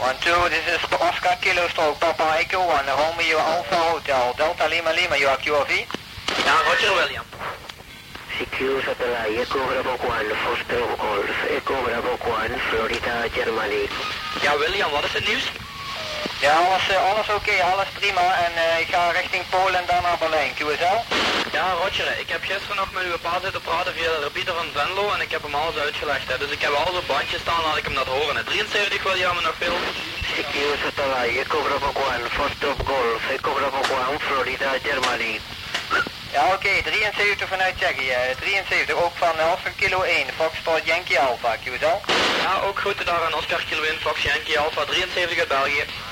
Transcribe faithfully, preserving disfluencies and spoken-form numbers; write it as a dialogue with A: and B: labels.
A: One, two, this is Oscar Kilo Stroke, Papa Echo one, Romeo Alpha Hotel, Delta Lima Lima, you are Q O V?
B: Ja, Roger William.
C: C Q Satellite, Echo Bravo one, Foster Golf, Echo Bravo one, Florida, Germany.
B: Ja, William, wat is het nieuws?
A: Ja, alles, uh, alles oké, okay, alles prima en uh, ik ga richting Polen en dan naar Berlijn, Q S L?
B: Ja, Roger, ik heb gisteren nog met uw pa zitten praten via de repeater van Venlo en ik heb hem alles uitgelegd, hè. Dus ik heb alles op bandje staan, laat ik hem dat horen. Hè. drieënzeventig William en nog veel.
C: C Q Satellite, Echo Bravo one, Foster Golf, Echo Bravo one, Florida, Germany.
A: Ja, oké, okay, drieënzeventig vanuit Tsjechië, drieënzeventig, ook van uh, Oscar Kilo één, Foxtrot Yankee Alpha, Q S L?
B: Ja, ook groeten daar aan Oscar Kilo één, Fox Yankee Alpha, drieënzeventig uit België.